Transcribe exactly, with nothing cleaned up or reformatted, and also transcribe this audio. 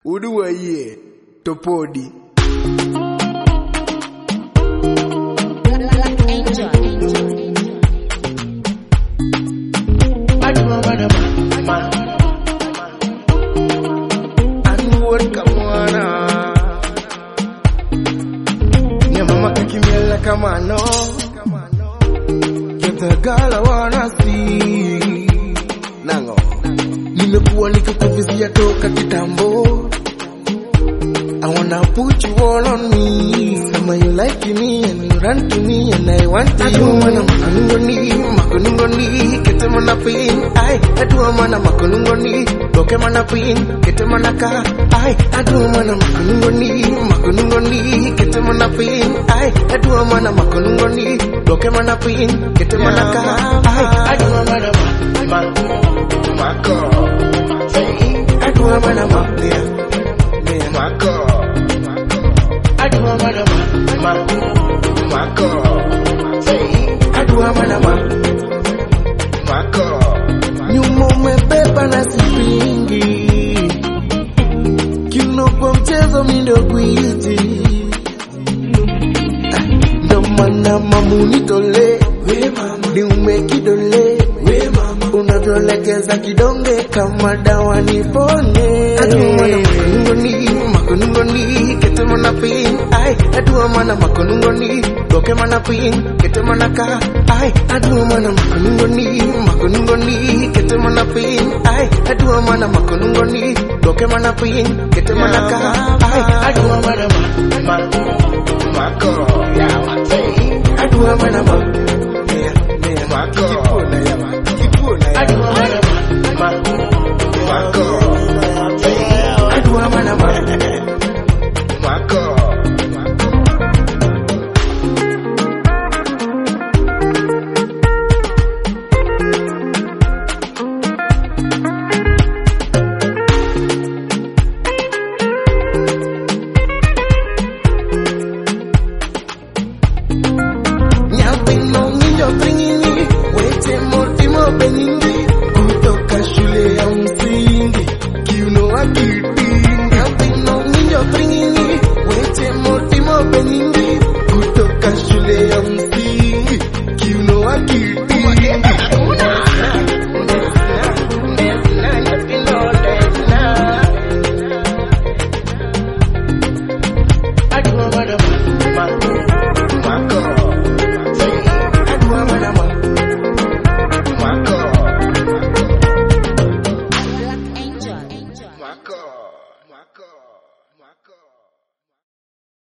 Uduwa ye topodi. Come on, no. Get the girl I wanna see. Nango. Nimekuwa nikikuvizia toka kitambo. I wanna put you all on me. Some of you like me and you run to me and I want to you. Mana makunungoni, makunungoni, kete mana pin. Ay, adu mana makunungoni, doke mana pin, kete mana ka. Ay, adu mana makunungoni, makunungoni, kete mana pin. Ay, adu mana makunungoni, doke mana pin, kete mana ka. Ay, adu mana ma, mako. Adu mana ma, yeah, yeah, mako. Adu mana ma, mako. Adu mana ma, mako. Nyuma umebeba na sipingi. Kiuno kwa mchezo mindo kuiti. Ndo mana mamuni tole. Ni umekidole. Unavyolekeza kidonge kama dawa nipone. Adu mana makunungoni, makunungoni, kete mana pin. Ay, adu mana makunungoni, doke mana pin, kete mana ka. Ay, adu mana makunungoni, makunungoni, kete mana pin. Ay, adu mana makunungoni, doke mana pin, kete mana ka. Ay, adu mana ma, mako. Adu mana ma.